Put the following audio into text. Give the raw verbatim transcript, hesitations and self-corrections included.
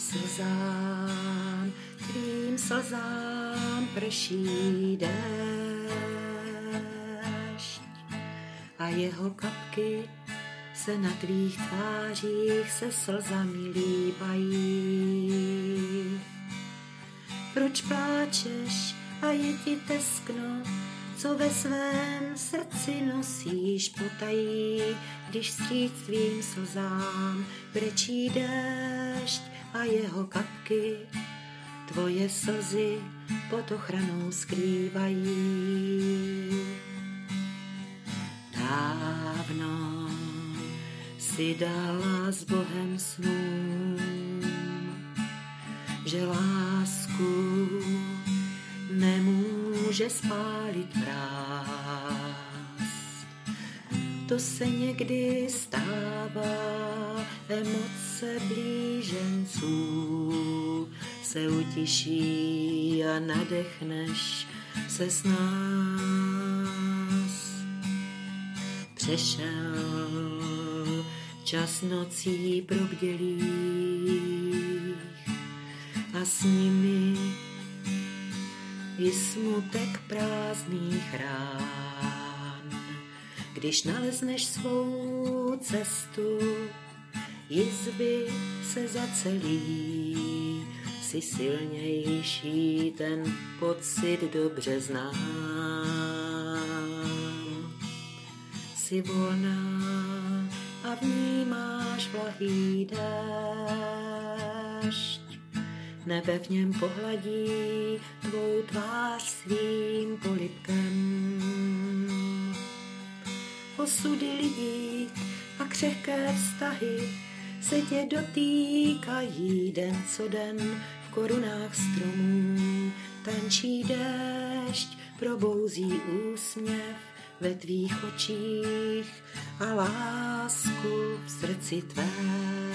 slzám, tvým slzám prší déšť a jeho kapky se na tvých tvářích se slzami líbají. Proč pláčeš a je ti teskno, co ve svém srdci nosíš potají, když vstříc tvým slzám brečí déšť a jeho kapky tvoje slzy pod ochranou skrývají. Dávno si dala s Bohem snům, že lásku nemůže spálit mráz. To se někdy stává, emoce blíženců se utiší a nadechneš se s nás. Přešel čas nocí probdělých a s nimi i smutek prázdných rán. Když nalezneš svou cestu, jizvy se zacelí, si silnější, ten pocit dobře znám. Jsi volná a vnímáš vlahý déšť, nebe v něm pohladí tvou tvář svým polibkem. Osudy lidí a křehké vztahy se tě dotýkají den co den. V korunách stromů tančí déšť, probouzí úsměv ve tvých očích a lásku v srdci tvém.